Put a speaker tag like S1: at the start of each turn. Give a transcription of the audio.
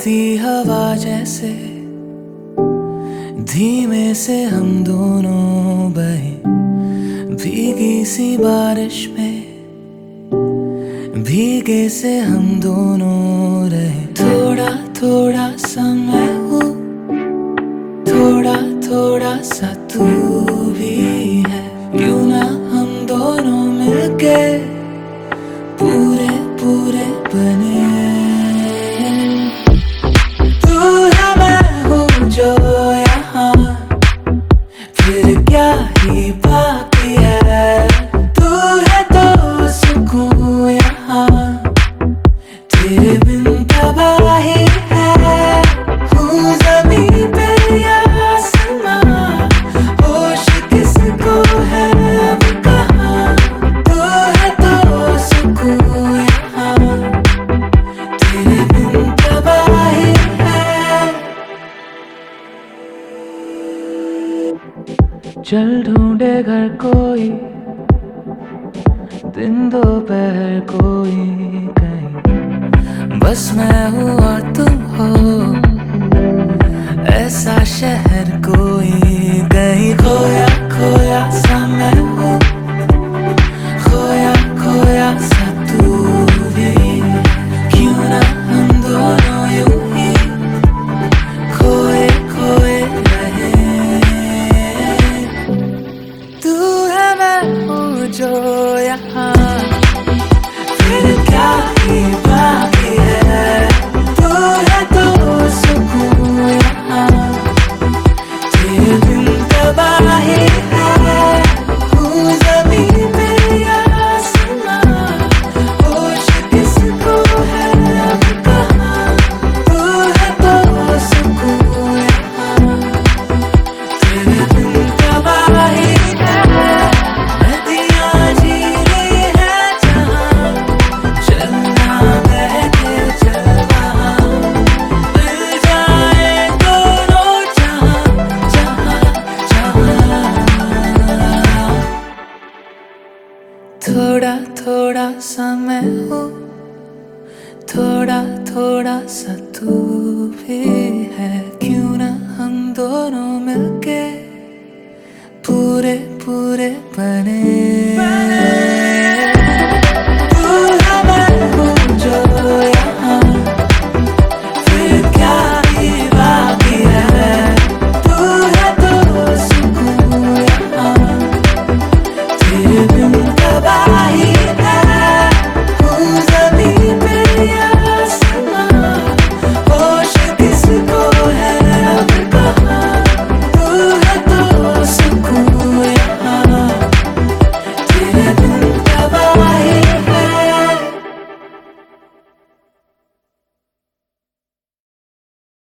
S1: बहती हवा जैसे धीमे से हम दोनों बहे, भीगी सी बारिश में भीगे से हम दोनों रहे। थोड़ा थोड़ा सा मैं हूँ, थोड़ा थोड़ा सा तू भी है। क्यों ना हम दोनों मिलके पूरे पूरे बने। तू है मैं हूँ जो यहाँ, फिर क्या ही बाकी है। तू है तो सुकून यहाँ, तेरे बिन तबाही है। हूँ ज़मीं पे या आसमां, होश किसको है अब कहाँ। तू है तो सुकून यहाँ, तेरे बिन तबाही है। चल ढूंढे घर कोई, दिन दोपहर कोई कहीं, बस मैं हूँ और तुम हो। ऐसा शहर कोई कहीं, खोया खोया सा मैं हूँ, खोया खोया सा तू भी। क्यों ना हम दोनों यूं ही खोए खोए रहे। तू है मैं हूँ जो यहाँ, फिर क्या ही बाकी है। तू है तो सुकून यहाँ, तेरे बिन तबाही है। हूँ ज़मीं पे या आसमां, होश किसको है अब कहाँ। तू है तो सुकून यहाँ, तेरे बिन तबाही है। नदियाँ जी रही है जहाँ, चलना बह के चल वहाँ, मिल जाए दोनों जहाँ जहाँ जहाँ। थोड़ा थोड़ा सा मैं हूँ, थोड़ा थोड़ा सा तू भी है। क्यों ना हम दोनों मिलके पूरे पूरे बने।